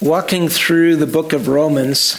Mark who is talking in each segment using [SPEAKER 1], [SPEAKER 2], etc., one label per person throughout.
[SPEAKER 1] walking through the book of Romans,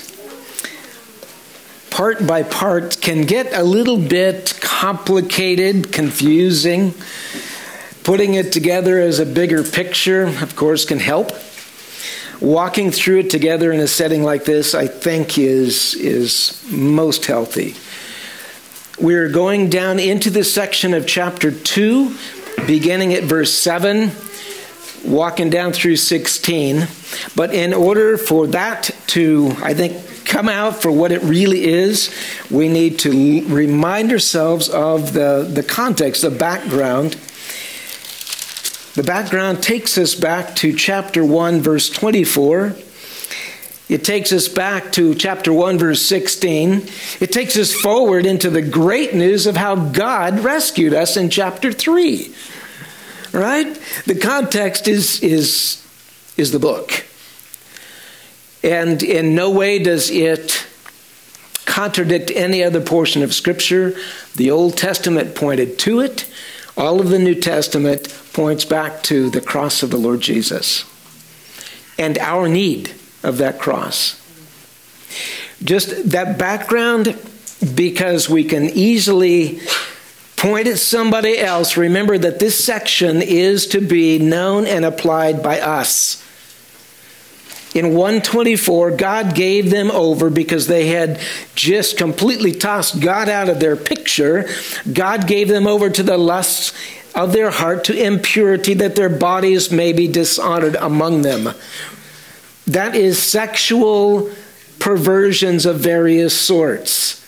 [SPEAKER 1] part by part, can get a little bit complicated, confusing. Putting it together as a bigger picture, of course, can help. Walking through it together in a setting like this, I think, is most healthy. We're going down into the section of chapter 2, beginning at verse 7, walking down through 16. But in order for that to, I think, come out for what it really is, we need to remind ourselves of the context, the background. The background takes us back to chapter 1, verse 24. It takes us back to chapter 1, verse 16. It takes us forward into the great news of how God rescued us in chapter 3. Right? The context is the book. And in no way does it contradict any other portion of Scripture. The Old Testament pointed to it. All of the New Testament points back to the cross of the Lord Jesus and our need of that cross. Just that background, because we can easily point at somebody else. Remember that this section is to be known and applied by us. In 124, God gave them over because they had just completely tossed God out of their picture. God gave them over to the lusts of their heart, to impurity, that their bodies may be dishonored among them. That is sexual perversions of various sorts.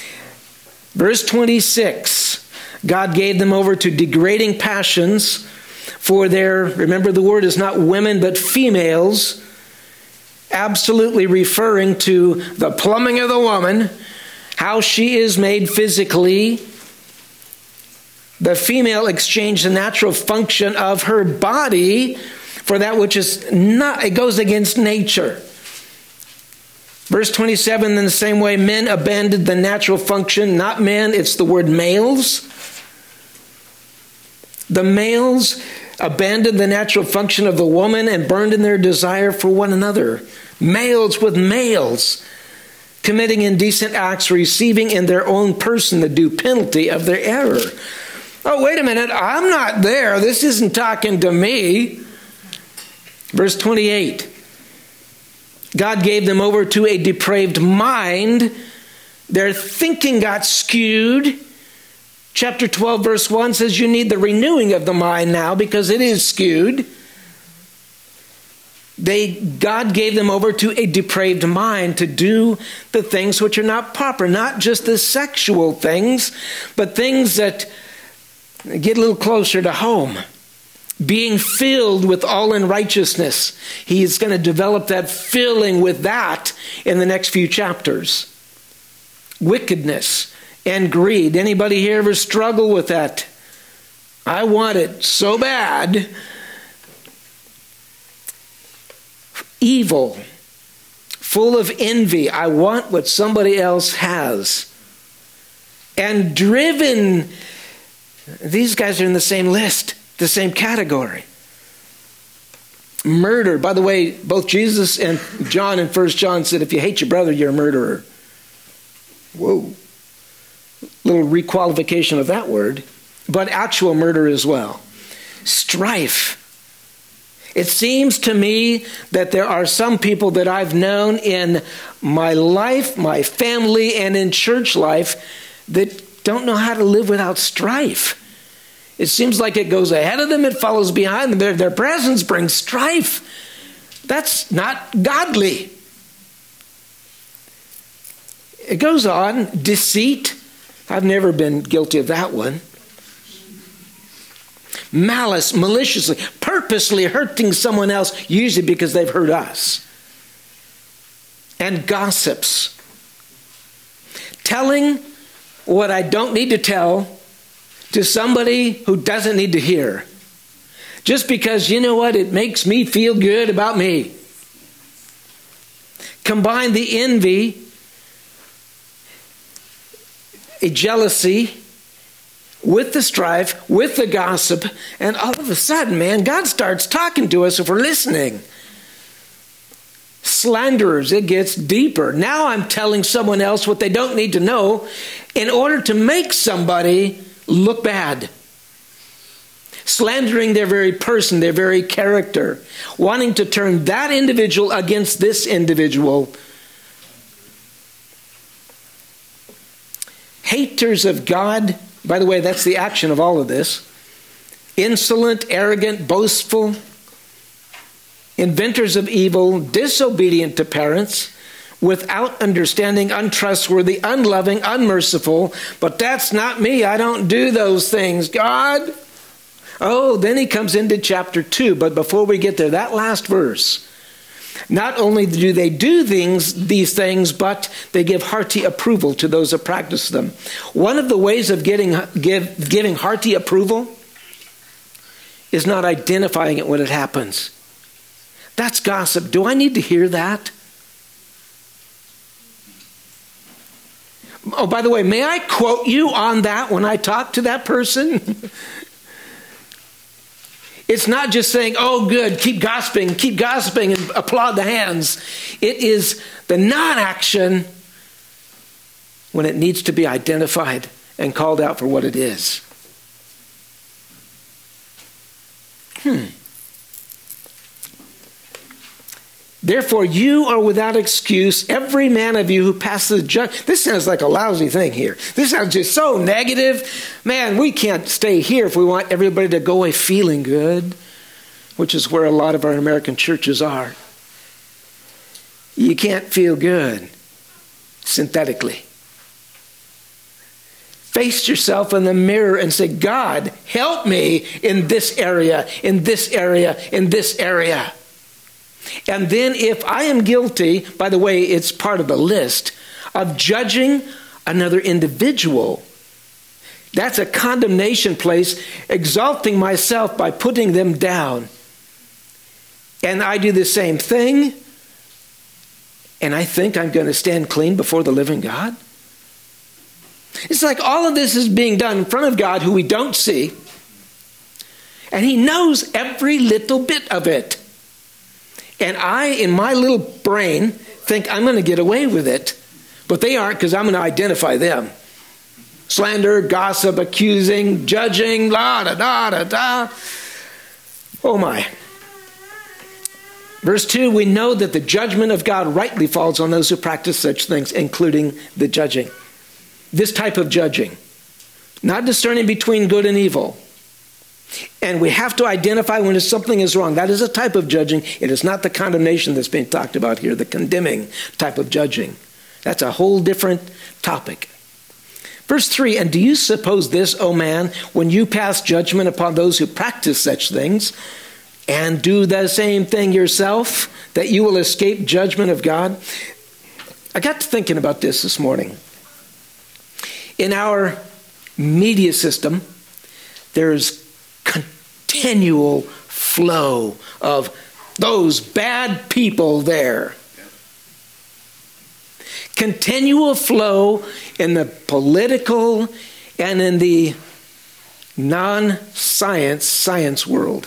[SPEAKER 1] Verse 26, God gave them over to degrading passions for their, remember the word is not women but females, absolutely referring to the plumbing of the woman, how she is made physically. The female exchanged the natural function of her body for that which is not, it goes against nature. Verse 27, in the same way, men abandoned the natural function, not men, it's the word males. The males abandoned the natural function of the woman and burned in their desire for one another. Males with males, committing indecent acts, receiving in their own person the due penalty of their error. Oh, wait a minute, I'm not there. This isn't talking to me. Verse 28, God gave them over to a depraved mind. Their thinking got skewed. Chapter 12, verse 1 says you need the renewing of the mind now because it is skewed. God gave them over to a depraved mind to do the things which are not proper, not just the sexual things, but things that get a little closer to home. Being filled with all unrighteousness. He is going to develop that filling with that in the next few chapters. Wickedness and greed. Anybody here ever struggle with that? I want it so bad. Evil. Full of envy. I want what somebody else has. And driven. These guys are in the same list. The same category. Murder. By the way, both Jesus and John in 1 John said, if you hate your brother, you're a murderer. Whoa. Little requalification of that word. But actual murder as well. Strife. It seems to me that there are some people that I've known in my life, my family, and in church life that don't know how to live without strife. It seems like it goes ahead of them, it follows behind them. Their presence brings strife. That's not godly. It goes on, deceit. I've never been guilty of that one. Malice, maliciously, purposely hurting someone else, usually because they've hurt us. And gossips. Telling what I don't need to tell to somebody who doesn't need to hear. Just because, you know what, it makes me feel good about me. Combine the envy, a jealousy, with the strife, with the gossip, and all of a sudden, man, God starts talking to us if we're listening. Slanderers, it gets deeper. Now I'm telling someone else what they don't need to know in order to make somebody look bad. Slandering their very person, their very character. Wanting to turn that individual against this individual. Haters of God. By the way, that's the action of all of this. Insolent, arrogant, boastful. Inventors of evil, disobedient to parents, without understanding, untrustworthy, unloving, unmerciful. But that's not me. I don't do those things. God. Oh, then he comes into chapter 2. But before we get there, that last verse. Not only do they do these things, but they give hearty approval to those that practice them. One of the ways of giving hearty approval is not identifying it when it happens. That's gossip. Do I need to hear that? Oh, by the way, may I quote you on that when I talk to that person? It's not just saying, oh, good, keep gossiping and applaud the hands. It is the non-action when it needs to be identified and called out for what it is. Therefore, you are without excuse, every man of you who passes judgment. This sounds like a lousy thing here. This sounds just so negative. Man, we can't stay here if we want everybody to go away feeling good, which is where a lot of our American churches are. You can't feel good synthetically. Face yourself in the mirror and say, God, help me in this area, in this area, in this area. And then if I am guilty, by the way, it's part of the list, of judging another individual, that's a condemnation place, exalting myself by putting them down. And I do the same thing, and I think I'm going to stand clean before the living God. It's like all of this is being done in front of God who we don't see, and he knows every little bit of it. And I, in my little brain, think I'm going to get away with it. But they aren't, because I'm going to identify them. Slander, gossip, accusing, judging, la da da da da. Oh my. Verse 2, we know that the judgment of God rightly falls on those who practice such things, including the judging. This type of judging. Not discerning between good and evil. And we have to identify when something is wrong. That is a type of judging. It is not the condemnation that's being talked about here, the condemning type of judging. That's a whole different topic. Verse 3, and do you suppose this, O man, when you pass judgment upon those who practice such things and do the same thing yourself, that you will escape judgment of God? I got to thinking about this morning. In our media system, there's continual flow of those bad people there. Continual flow in the political and in the science world.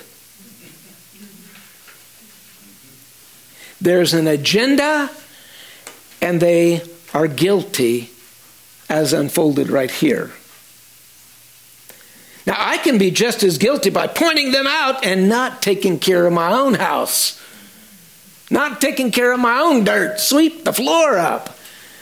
[SPEAKER 1] There's an agenda, and they are guilty as unfolded right here. Now, I can be just as guilty by pointing them out and not taking care of my own house. Not taking care of my own dirt. Sweep the floor up.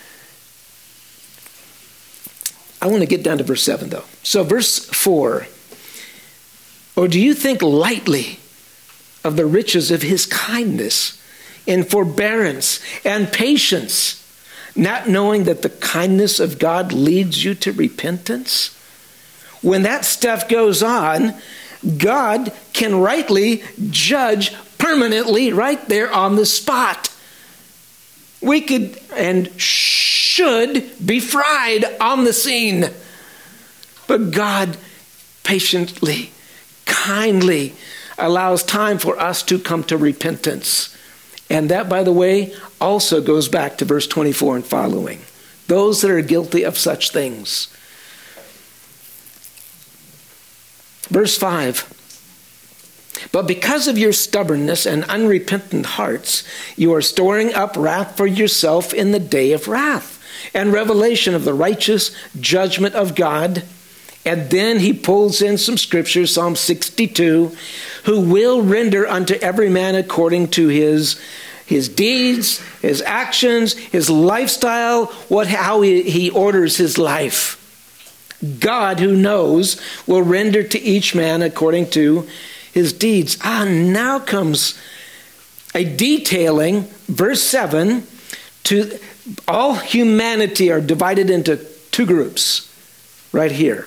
[SPEAKER 1] I want to get down to verse 7, though. So verse 4. Or do you think lightly of the riches of his kindness and forbearance and patience, not knowing that the kindness of God leads you to repentance? When that stuff goes on, God can rightly judge permanently right there on the spot. We could and should be fried on the scene. But God patiently, kindly allows time for us to come to repentance. And that, by the way, also goes back to verse 24 and following. Those that are guilty of such things. Verse 5. But because of your stubbornness and unrepentant hearts, you are storing up wrath for yourself in the day of wrath and revelation of the righteous judgment of God. And then he pulls in some scriptures, Psalm 62, who will render unto every man according to his deeds, his actions, his lifestyle, how he orders his life. God, who knows, will render to each man according to his deeds. Now comes a detailing, verse 7, to all humanity are divided into two groups right here.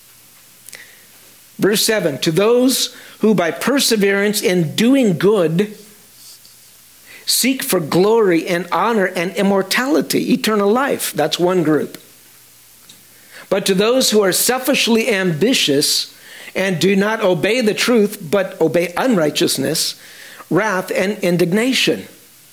[SPEAKER 1] Verse 7, to those who by perseverance in doing good seek for glory and honor and immortality, eternal life. That's one group. But to those who are selfishly ambitious and do not obey the truth, but obey unrighteousness, wrath and indignation.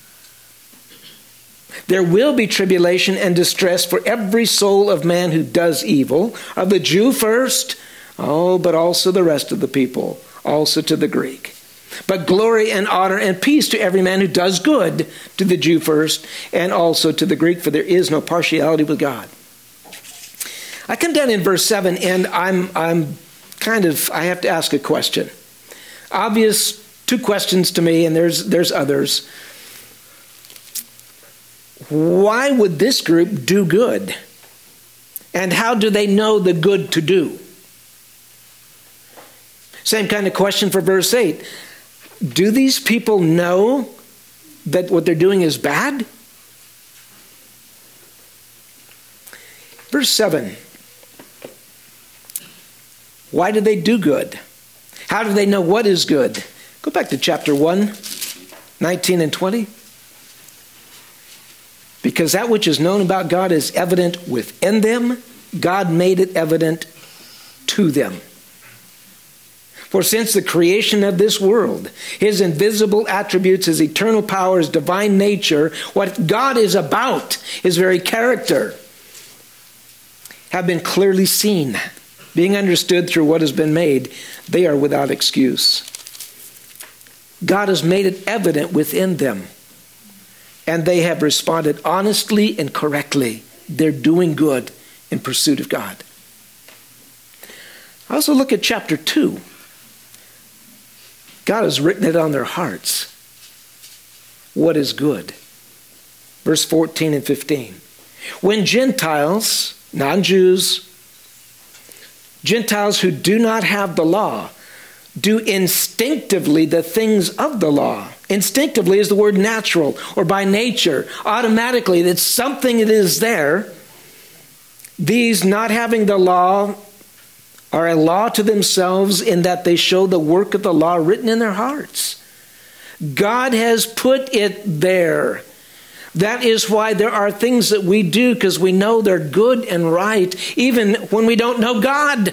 [SPEAKER 1] There will be tribulation and distress for every soul of man who does evil, of the Jew first, but also the rest of the people, also to the Greek. But glory and honor and peace to every man who does good, to the Jew first, and also to the Greek, for there is no partiality with God. I come down in verse 7, and I have to ask a question. Obvious, two questions to me, and there's others. Why would this group do good? And how do they know the good to do? Same kind of question for verse 8. Do these people know that what they're doing is bad? Verse 7. Why do they do good? How do they know what is good? Go back to chapter 1, 19 and 20. Because that which is known about God is evident within them. God made it evident to them. For since the creation of this world, his invisible attributes, his eternal power, his divine nature, what God is about, his very character, have been clearly seen, being understood through what has been made, they are without excuse. God has made it evident within them, and they have responded honestly and correctly. They're doing good in pursuit of God. I also look at chapter 2. God has written it on their hearts. What is good? Verse 14 and 15. When Gentiles, non-Jews, Gentiles who do not have the law, do instinctively the things of the law. Instinctively is the word natural or by nature. Automatically, that's something that is there. These not having the law are a law to themselves in that they show the work of the law written in their hearts. God has put it there. That is why there are things that we do because we know they're good and right, even when we don't know God.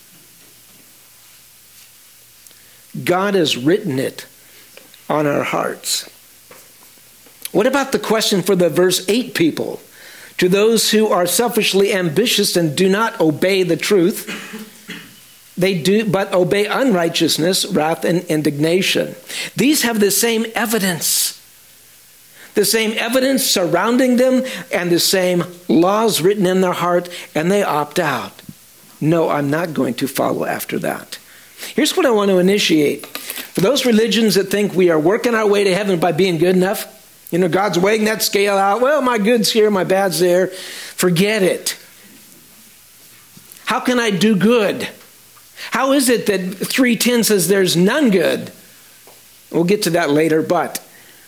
[SPEAKER 1] God has written it on our hearts. What about the question for the verse 8 people? To those who are selfishly ambitious and do not obey the truth, they do but obey unrighteousness, wrath, and indignation. These have the same evidence. The same evidence surrounding them and the same laws written in their heart, and they opt out. No, I'm not going to follow after that. Here's what I want to initiate. For those religions that think we are working our way to heaven by being good enough, God's weighing that scale out. Well, my good's here, my bad's there. Forget it. How can I do good? How is it that 3:10 says there's none good? We'll get to that later, but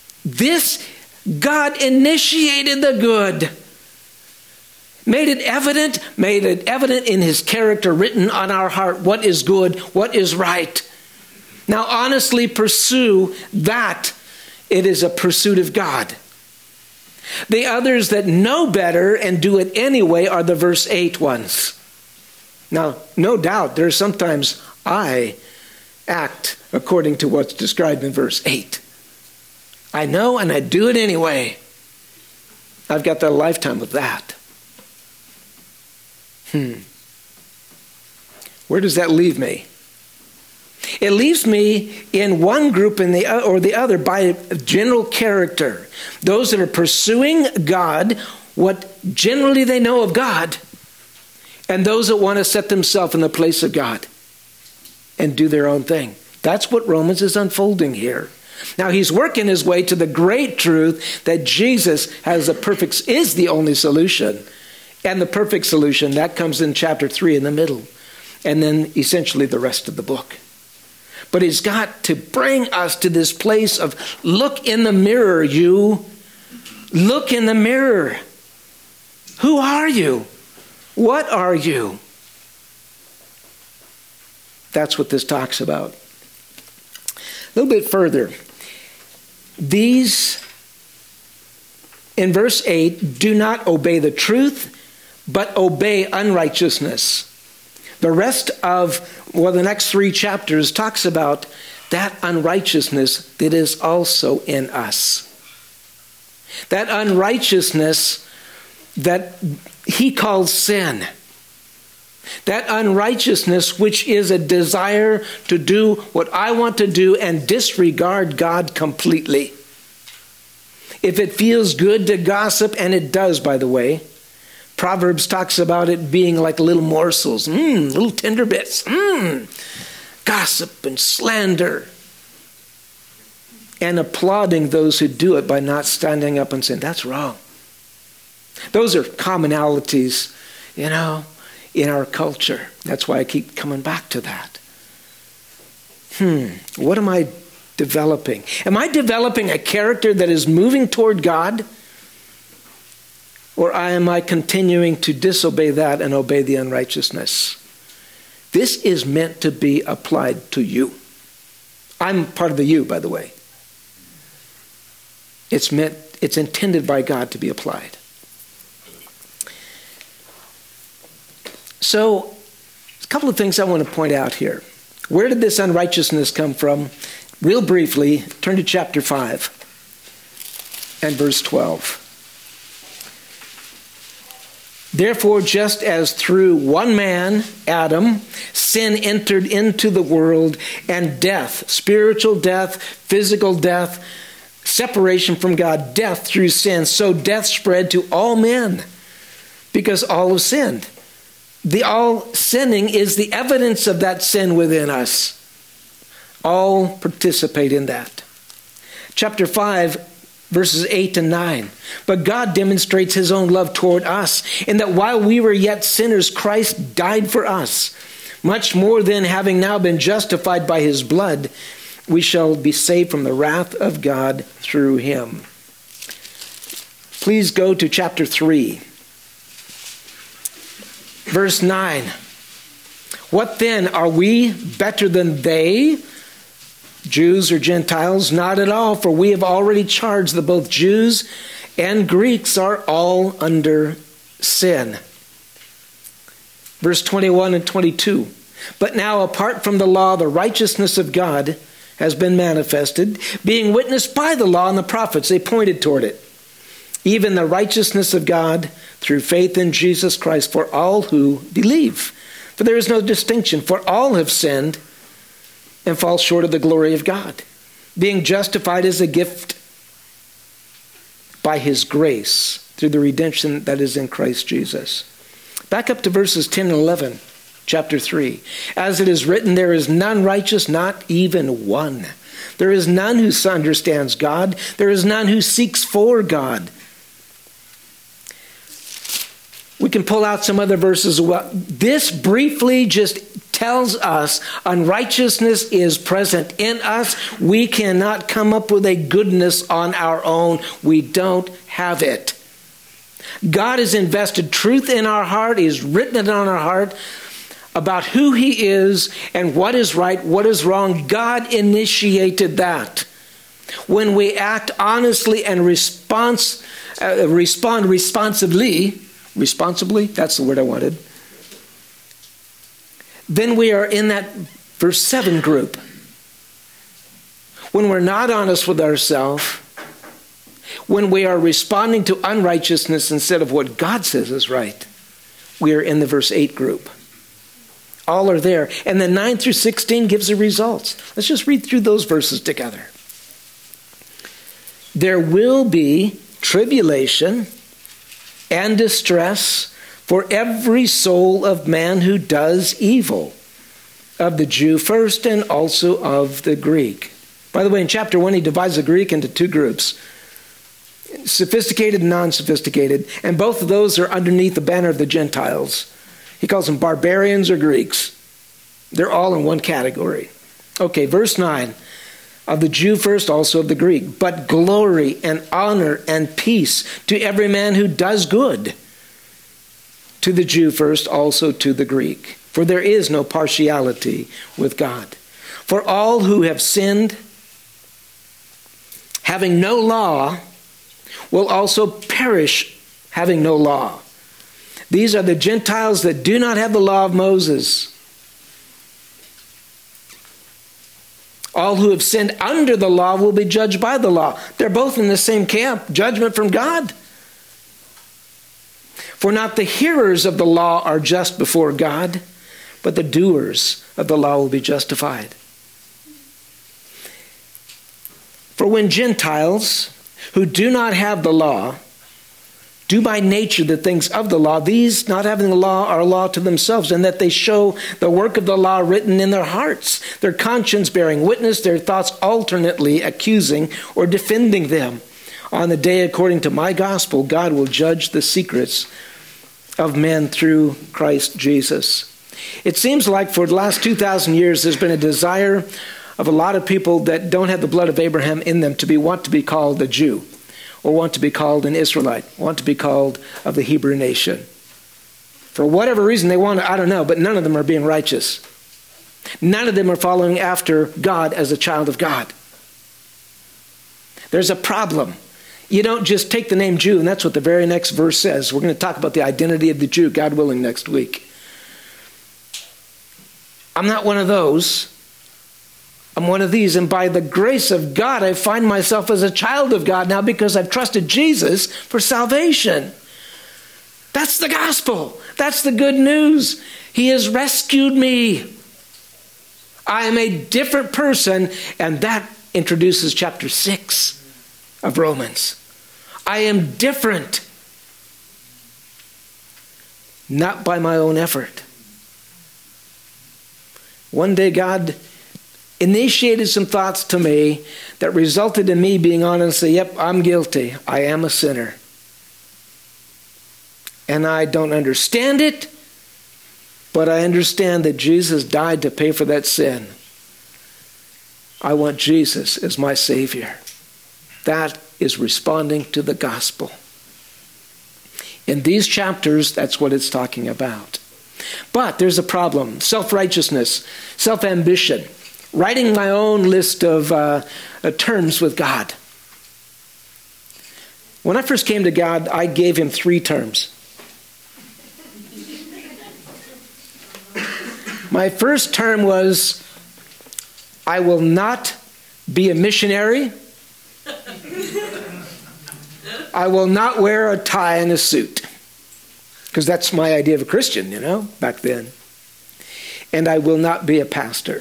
[SPEAKER 1] God initiated the good. Made it evident in his character written on our heart. What is good? What is right? Now honestly pursue that. It is a pursuit of God. The others that know better and do it anyway are the verse 8 ones. Now, no doubt, there's sometimes I act according to what's described in verse 8. I know and I do it anyway. I've got that lifetime of that. Where does that leave me? It leaves me in one group or the other by general character. Those that are pursuing God, what generally they know of God, and those that want to set themselves in the place of God and do their own thing. That's what Romans is unfolding here. Now he's working his way to the great truth that Jesus is the only solution. And the perfect solution, that comes in chapter 3 in the middle. And then essentially the rest of the book. But he's got to bring us to this place of look in the mirror, you. Look in the mirror. Who are you? What are you? That's what this talks about. A little bit further. These, in verse 8, do not obey the truth, but obey unrighteousness. The rest of, the next 3 chapters talks about that unrighteousness that is also in us. That unrighteousness that he calls sin. That unrighteousness which is a desire to do what I want to do and disregard God completely. If it feels good to gossip, and it does, by the way, Proverbs talks about it being like little morsels, little tender bits. Gossip and slander. And applauding those who do it by not standing up and saying, that's wrong. Those are commonalities, in our culture. That's why I keep coming back to that. What am I developing? Am I developing a character that is moving toward God? Or am I continuing to disobey that and obey the unrighteousness? This is meant to be applied to you. I'm part of the you, by the way. It's intended by God to be applied. So, a couple of things I want to point out here. Where did this unrighteousness come from? Real briefly, turn to chapter 5 and verse 12. Therefore, just as through one man, Adam, sin entered into the world, and death, spiritual death, physical death, separation from God, death through sin, so death spread to all men because all have sinned. The all sinning is the evidence of that sin within us. All participate in that. Chapter 5, verses 8 and 9. But God demonstrates his own love toward us, in that while we were yet sinners, Christ died for us. Much more than having now been justified by his blood, we shall be saved from the wrath of God through him. Please go to chapter 3. Verse 9. What then? Are we better than they? Jews or Gentiles? Not at all, for we have already charged that both Jews and Greeks are all under sin. Verse 21 and 22. But now, apart from the law, the righteousness of God has been manifested, being witnessed by the law and the prophets. They pointed toward it. Even the righteousness of God through faith in Jesus Christ for all who believe. For there is no distinction, for all have sinned and fall short of the glory of God, being justified as a gift by his grace through the redemption that is in Christ Jesus. Back up to verses 10 and 11, chapter 3. As it is written, there is none righteous, not even one. There is none who understands God. There is none who seeks for God. We can pull out some other verses. This briefly just tells us unrighteousness is present in us. We cannot come up with a goodness on our own. We don't have it. God has invested truth in our heart. He's written it on our heart about who he is and what is right, what is wrong. God initiated that. When we act honestly and respond responsibly, that's the word I wanted, then we are in that verse 7 group. When we're not honest with ourselves, when we are responding to unrighteousness instead of what God says is right, we are in the verse 8 group. All are there. And then 9 through 16 gives the results. Let's just read through those verses together. There will be tribulation and distress for every soul of man who does evil, of the Jew first and also of the Greek. By the way, in chapter 1, he divides the Greek into two groups, sophisticated and non-sophisticated, and both of those are underneath the banner of the Gentiles. He calls them barbarians or Greeks. They're all in one category. Okay, verse 9. Of the Jew first, also of the Greek. But glory and honor and peace to every man who does good. To the Jew first, also to the Greek. For there is no partiality with God. For all who have sinned, having no law, will also perish having no law. These are the Gentiles that do not have the law of Moses. All who have sinned under the law will be judged by the law. They're both in the same camp, judgment from God. For not the hearers of the law are just before God, but the doers of the law will be justified. For when Gentiles who do not have the law do by nature the things of the law, these, not having the law, are a law to themselves, and that they show the work of the law written in their hearts, their conscience bearing witness, their thoughts alternately accusing or defending them. On the day according to my gospel, God will judge the secrets of men through Christ Jesus. It seems like for the last 2,000 years, there's been a desire of a lot of people that don't have the blood of Abraham in them to want to be called a Jew, or want to be called an Israelite, want to be called of the Hebrew nation. For whatever reason they want to, I don't know, but none of them are being righteous. None of them are following after God as a child of God. There's a problem. You don't just take the name Jew, and that's what the very next verse says. We're going to talk about the identity of the Jew, God willing, next week. I'm not one of those. I'm one of these, and by the grace of God, I find myself as a child of God now because I've trusted Jesus for salvation. That's the gospel. That's the good news. He has rescued me. I am a different person, and that introduces chapter 6 of Romans. I am different, not by my own effort. One day God initiated some thoughts to me that resulted in me being honest and say, yep, I'm guilty. I am a sinner. And I don't understand it, but I understand that Jesus died to pay for that sin. I want Jesus as my Savior. That is responding to the gospel. In these chapters, that's what it's talking about. But there's a problem. Self-righteousness, self-ambition, writing my own list of terms with God. When I first came to God, I gave him 3 terms. My first term was, I will not be a missionary. I will not wear a tie and a suit. Because that's my idea of a Christian, back then. And I will not be a pastor.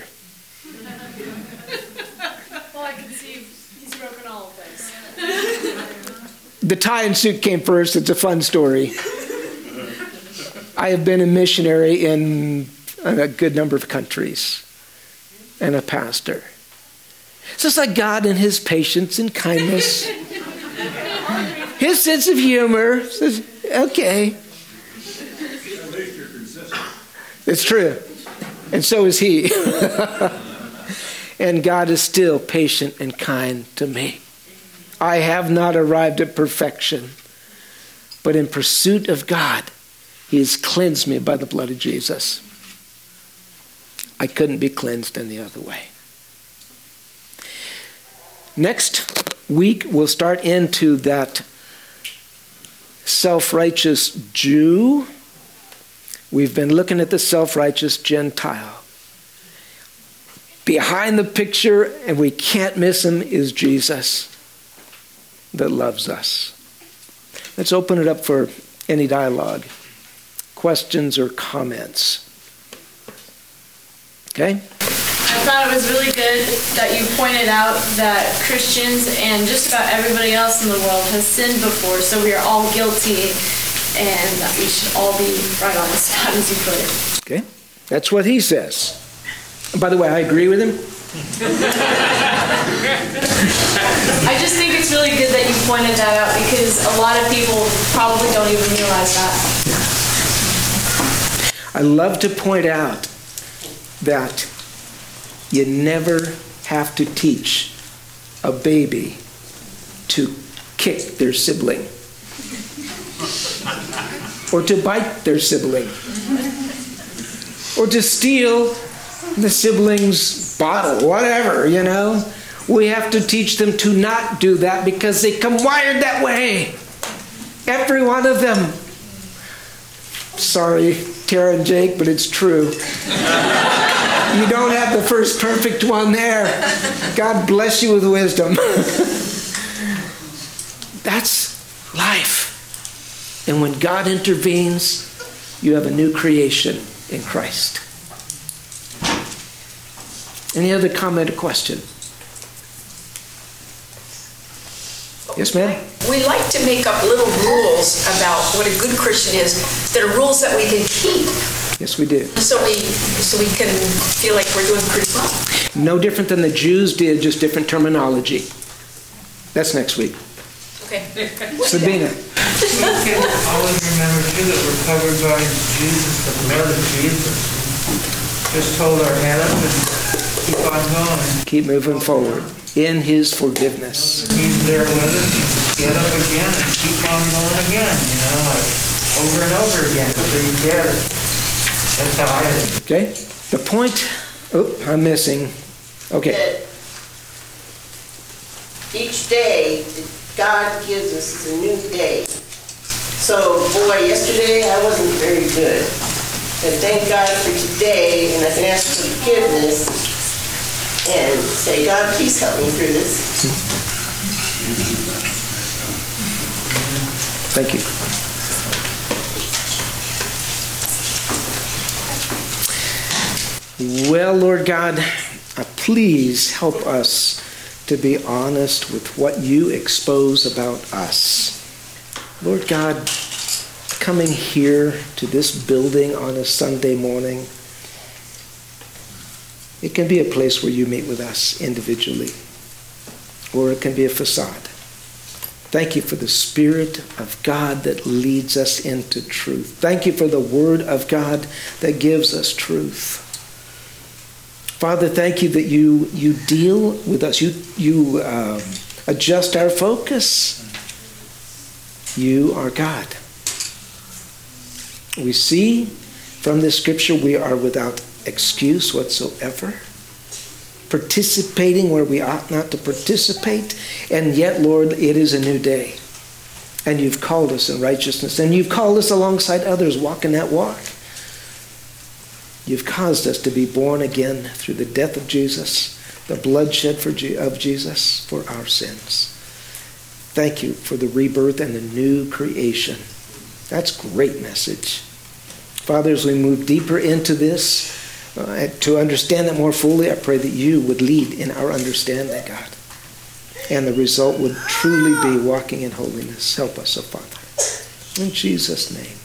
[SPEAKER 2] Well, I can see he's broken all of those.
[SPEAKER 1] The tie and suit came first. It's a fun story. I have been a missionary in a good number of countries and a pastor. It's just like God and his patience and kindness. His sense of humor says, okay. It's true. And so is he. And God is still patient and kind to me. I have not arrived at perfection, but in pursuit of God, he has cleansed me by the blood of Jesus. I couldn't be cleansed any other way. Next week, we'll start into that self-righteous Jew. We've been looking at the self-righteous Gentile. Behind the picture, and we can't miss him, is Jesus that loves us. Let's open it up for any dialogue, questions or comments. Okay?
[SPEAKER 2] I thought it was really good that you pointed out that Christians and just about everybody else in the world has sinned before, so we are all guilty, and that we should all be right on the spot, as you put it.
[SPEAKER 1] Okay? That's what he says. By the way, I agree with him.
[SPEAKER 2] I just think it's really good that you pointed that out, because a lot of people probably don't even realize that.
[SPEAKER 1] I love to point out that you never have to teach a baby to kick their sibling or to bite their sibling or to steal the sibling's bottle, whatever, you know. We have to teach them to not do that because they come wired that way. Every one of them. Sorry, Tara and Jake, but it's true. You don't have the first perfect one there. God bless you with wisdom. That's life. And when God intervenes, you have a new creation in Christ. Any other comment or question? Yes, ma'am?
[SPEAKER 3] We like to make up little rules about what a good Christian is that are rules that we can keep.
[SPEAKER 1] Yes, we do.
[SPEAKER 3] So we can feel like we're doing pretty well.
[SPEAKER 1] No different than the Jews did, just different terminology. That's next week.
[SPEAKER 3] Okay.
[SPEAKER 1] Sabina.
[SPEAKER 4] We can always remember, too, that we're covered by Jesus, the blood of Jesus. Just hold our head up and keep on going.
[SPEAKER 1] Keep moving forward in his forgiveness.
[SPEAKER 4] He's there with us. Get up again and keep on going again, you know, like over and over again until you get it. That's how I do.
[SPEAKER 1] Okay? The point, I'm missing. Okay.
[SPEAKER 5] Each day that God gives us is a new day. So, boy, yesterday I wasn't very good. And thank God for today, and I can ask for forgiveness and say, God, please help me through this.
[SPEAKER 1] Thank you. Well, Lord God, please help us to be honest with what you expose about us. Lord God, coming here to this building on a Sunday morning, it can be a place where you meet with us individually, or it can be a facade. Thank you for the Spirit of God that leads us into truth. Thank you for the Word of God that gives us truth. Father, thank you that you deal with us. You adjust our focus. You are God. We see from this scripture we are without excuse whatsoever, participating where we ought not to participate, and yet, Lord, it is a new day. And you've called us in righteousness, and you've called us alongside others walking that walk. You've caused us to be born again through the death of Jesus, the bloodshed of Jesus for our sins. Thank you for the rebirth and the new creation. That's a great message. Father, as we move deeper into this, to understand it more fully, I pray that you would lead in our understanding, God. And the result would truly be walking in holiness. Help us, oh Father. In Jesus' name.